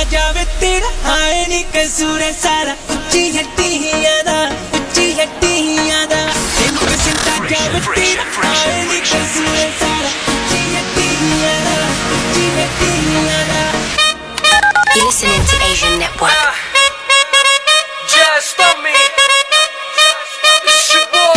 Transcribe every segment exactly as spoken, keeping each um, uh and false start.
जावे तेरा हाय नी कसूर है सारा उच्ची हट्टी ही यादा उच्ची हट्टी ही यादा तेनू सिंता जावे तेरा हाय नी कसूर है सारा उच्ची हट्टी ही यादा उच्ची हट्टी ही यादा। You're listening to Asian Network. Uh, just on me. It's your boy.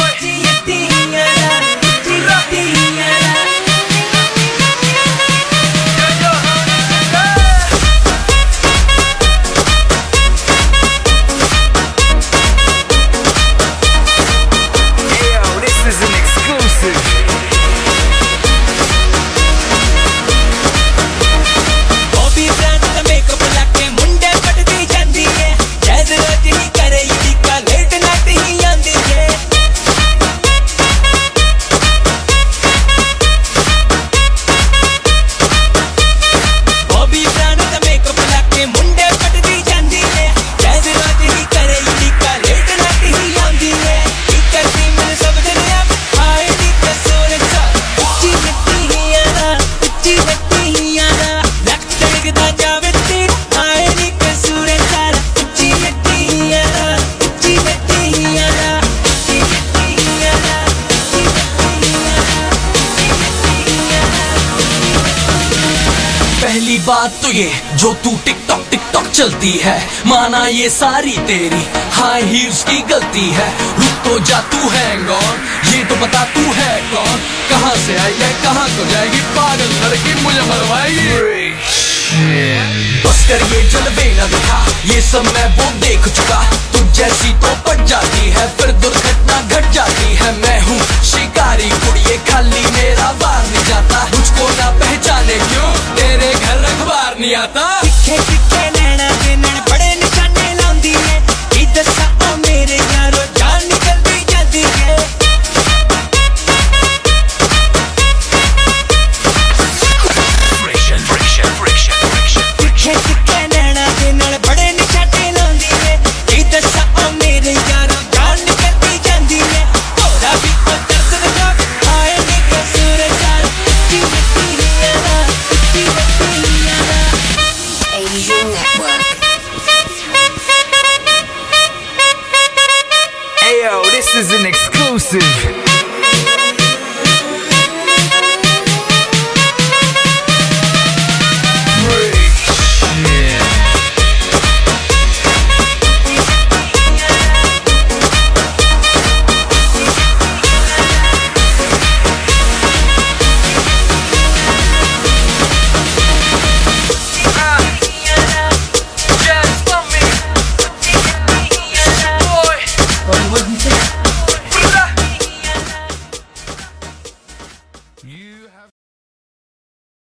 पहली बात तो ये जो तू टिकटॉक टिकटॉक चलती है माना ये सारी तेरी हाई हील्स की गलती है। रुक तो जा तू हैंग ऑन ये तो बता तू है कौन कहाँ से आई है कहाँ को जाएगी पागल लड़की मुझे मरवाएगी। बस कर ये जलवे न दिखा ये सब मैं वो देख चुका तू जैसी तो पट जाती है फिर दुर्घटना घट जाती है। मैं हूँ शिकारी कुड़िए खाली मेरा वार नहीं जाता मुझको ना पहचाने क्यों तेरे घर अखबार नहीं आता। तिखे तिखे नैना दे नैन बड़े निशाने लाउंदी है की दसा ओ मेरे यारो जान निकलदी जाती है। Friction, friction, friction, friction. तिखे तिखे नैना दे नैन बड़े निशाने लाउंदी है की दसा ओ मेरे यारो जान निकलदी जाती है। थोड़ा भी तो दर्द लगा हाय नी कसूर है सारा उच्ची हट्टी ही यादा उच्ची हट्टी ही यादा। Asian Network. Ayo, this is an exclusive. What did you say?